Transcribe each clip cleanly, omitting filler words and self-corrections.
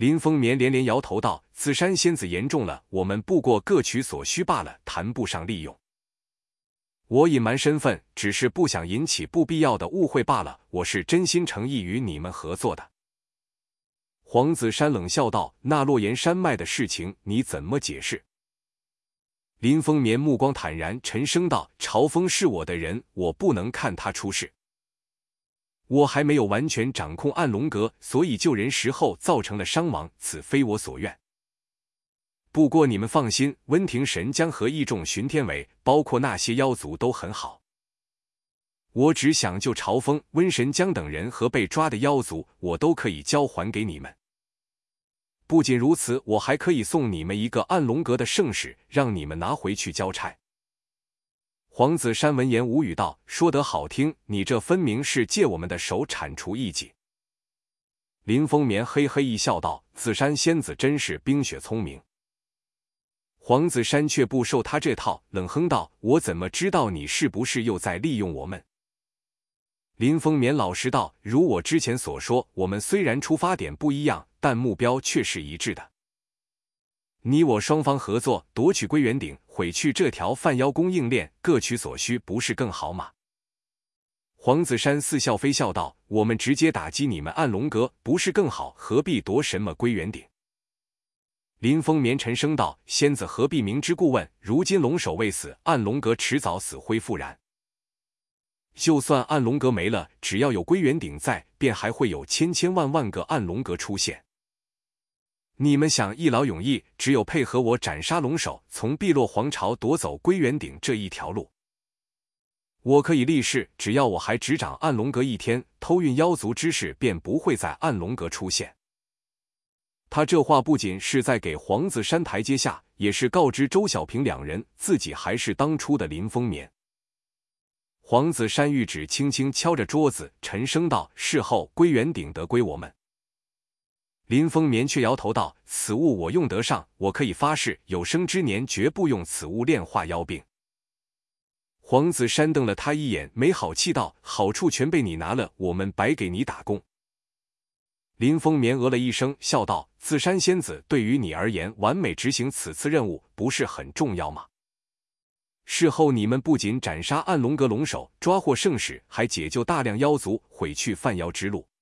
林风眠连连摇头道：“紫山仙子言重了，我们不过各取所需罢了，谈不上利用。我隐瞒身份，只是不想引起不必要的误会罢了，我是真心诚意与你们合作的。”黄子山冷笑道：“那洛岩山脉的事情你怎么解释？”林风眠目光坦然，沉声道：“朝风是我的人，我不能看他出事。我还没有完全掌控暗龙阁，所以救人时候造成了伤亡，此非我所愿。不过你们放心，温庭神将和义众巡天伟，包括那些妖族都很好。我只想救朝风、温神江等人和被抓的妖族，我都可以交还给你们。不仅如此，我还可以送你们一个暗龙阁的圣使，让你们拿回去交差。”黄子山闻言无语道：“说得好听，你这分明是借我们的手铲除异己。”林风眠嘿嘿一笑道：“子山仙子真是冰雪聪明。”黄子山却不受他这套，冷哼道：“我怎么知道你是不是又在利用我们？”林风眠老实道：“如我之前所说，我们虽然出发点不一样，但目标却是一致的。你我双方合作，夺取归元鼎，毁去这条犯妖供应链，各取所需，不是更好吗？”黄子山似笑非笑道：“我们直接打击你们暗龙阁，不是更好？何必夺什么归元鼎？”林风眠沉声道：“仙子何必明知故问？如今龙首未死，暗龙阁迟早死灰复燃。就算暗龙阁没了，只要有归元鼎在，便还会有千千万万个暗龙阁出现。你们想一劳永逸，只有配合我斩杀龙首，从碧落皇朝夺走归元鼎这一条路。我可以立誓，只要我还执掌暗龙阁一天，偷运妖族之事便不会在暗龙阁出现。”他这话不仅是在给黄子山台阶下，也是告知周小平两人自己还是当初的林风眠。黄子山玉指轻轻敲着桌子，沉声道：“事后归元鼎得归我们。”林风眠却摇头道：“此物我用得上，我可以发誓，有生之年绝不用此物炼化妖病。”黄子山瞪了他一眼，没好气道：“好处全被你拿了，我们白给你打工。”林风眠了一声，笑道：“紫山仙子，对于你而言，完美执行此次任务不是很重要吗？事后你们不仅斩杀暗龙阁龙首，抓获圣使，还解救大量妖族，毁去犯妖之路。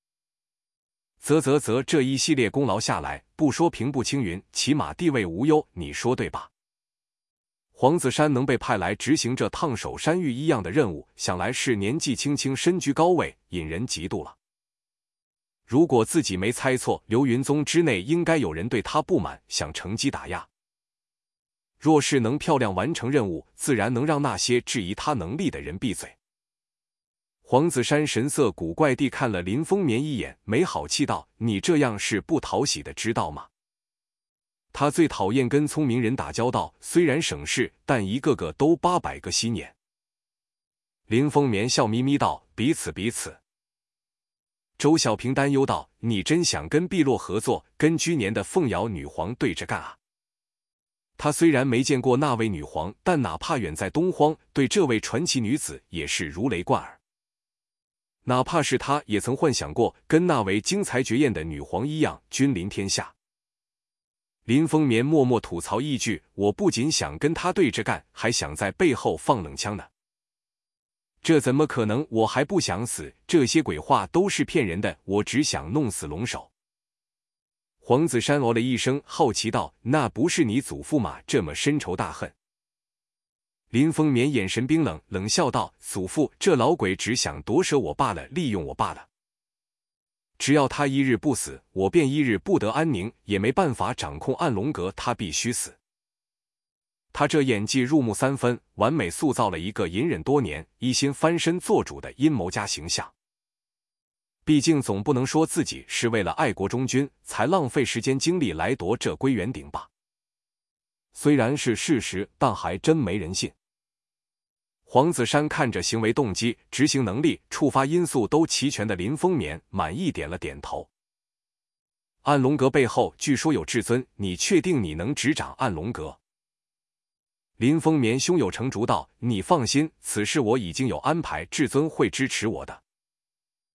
这一系列功劳下来，不说平步青云，起码地位无忧，你说对吧？”黄子山能被派来执行这烫手山芋一样的任务，想来是年纪轻轻身居高位，引人嫉妒了。如果自己没猜错，流云宗之内应该有人对他不满，想乘机打压。若是能漂亮完成任务，自然能让那些质疑他能力的人闭嘴。黄子山神色古怪地看了林风眠一眼，没好气道：“你这样是不讨喜的，知道吗？他最讨厌跟聪明人打交道，虽然省事，但一个个都800个心眼。”林风眠笑眯眯道：“彼此彼此。”周小平担忧道：“你真想跟碧落合作，跟居年的凤瑶女皇对着干啊？”他虽然没见过那位女皇，但哪怕远在东荒，对这位传奇女子也是如雷贯耳。哪怕是他，也曾幻想过跟那位惊才绝艳的女皇一样君临天下。林风眠默默吐槽一句：“我不仅想跟他对着干，还想在背后放冷枪呢。这怎么可能？我还不想死，这些鬼话都是骗人的，我只想弄死龙首。”黄子山哦了一声，好奇道：“那不是你祖父吗？这么深仇大恨？”林风眠眼神冰冷，冷笑道：“祖父，这老鬼只想夺舍我罢了，利用我罢了。只要他一日不死，我便一日不得安宁，也没办法掌控暗龙阁，他必须死。”他这演技入木三分，完美塑造了一个隐忍多年、一心翻身做主的阴谋家形象。毕竟总不能说自己是为了爱国忠君，才浪费时间精力来夺这归元鼎吧。虽然是事实，但还真没人信。黄子山看着行为动机、执行能力、触发因素都齐全的林风眠，满意点了点头。暗龙阁背后据说有至尊，你确定你能执掌暗龙阁？林风眠胸有成竹道：“你放心，此事我已经有安排，至尊会支持我的。”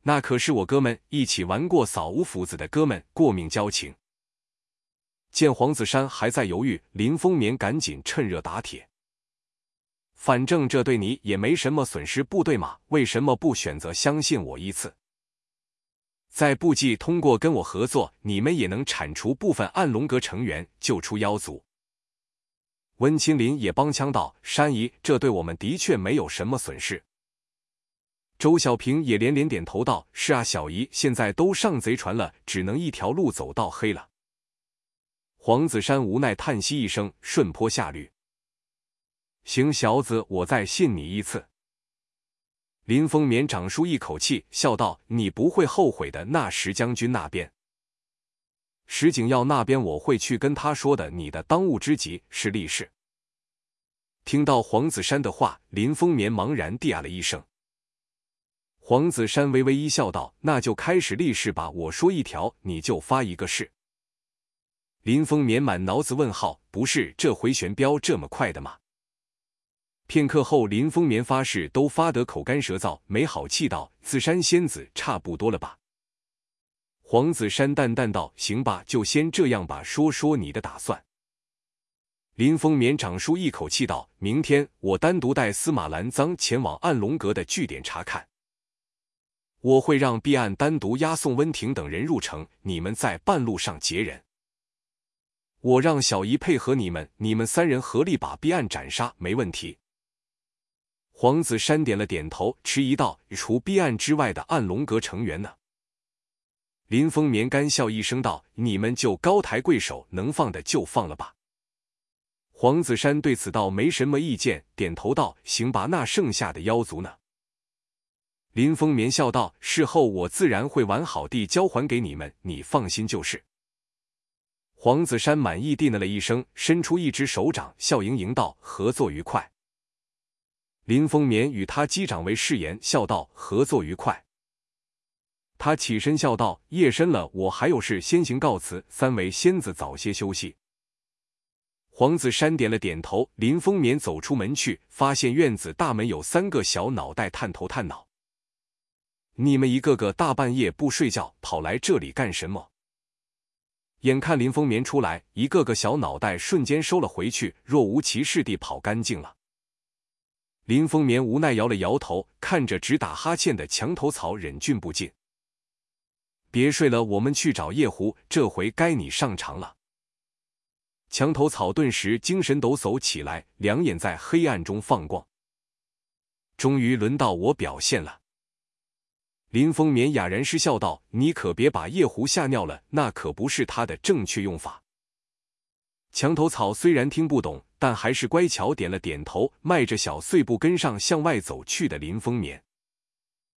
那可是我哥们一起玩过扫五斧子的哥们，过命交情。见黄子山还在犹豫，林风眠赶紧趁热打铁。反正这对你也没什么损失，不对吗？为什么不选择相信我一次？在部际通过跟我合作，你们也能铲除部分暗龙阁成员，救出妖族。温清林也帮腔道：“山姨，这对我们的确没有什么损失。”周小平也连连点头道：“是啊，小姨，现在都上贼船了，只能一条路走到黑了。”黄子山无奈叹息一声，顺坡下驴：“行，小子，我再信你一次。”林风眠长舒一口气，笑道：“你不会后悔的。那石将军那边，石景耀那边，我会去跟他说的。你的当务之急是立誓。”听到黄子山的话，林风眠茫然地啊了一声。黄子山微微一笑道：“那就开始立誓吧，我说一条，你就发一个誓。”林风眠满脑子问号：“不是，这回旋镖这么快的吗？”片刻后，林风眠发誓都发得口干舌燥，没好气道：“紫山仙子，差不多了吧？”黄子山淡淡道：“行吧，就先这样吧，说说你的打算。”林风眠长舒一口气道：“明天我单独带司马兰臧前往暗龙阁的据点查看，我会让弊案单独押送温庭等人入城，你们在半路上劫人。我让小姨配合你们，你们三人合力把弊案斩杀，没问题。”黄子山点了点头，迟疑道：“除弊案之外的暗龙阁成员呢？”林风眠干笑一声道：“你们就高抬贵手，能放的就放了吧。”黄子山对此倒没什么意见，点头道：“行吧，那剩下的妖族呢？”林风眠笑道：“事后我自然会完好地交还给你们，你放心就是。”黄子山满意地呢了一声，伸出一只手掌，笑盈盈道：“合作愉快。”林风眠与他击掌为誓言，笑道：“合作愉快。”他起身笑道：“夜深了，我还有事，先行告辞，三位仙子早些休息。”黄子山点了点头。林风眠走出门去，发现院子大门有三个小脑袋探头探脑：“你们一个个大半夜不睡觉，跑来这里干什么？”眼看林风眠出来，一个个小脑袋瞬间收了回去，若无其事地跑干净了。林风眠无奈摇了摇头，看着直打哈欠的墙头草，忍俊不禁：“别睡了，我们去找夜壶，这回该你上场了。”墙头草顿时精神抖擞起来，两眼在黑暗中放光。终于轮到我表现了。林风眠哑然失笑道：“你可别把夜壶吓尿了，那可不是它的正确用法。”墙头草虽然听不懂，但还是乖巧点了点头，迈着小碎步跟上向外走去的林风眠。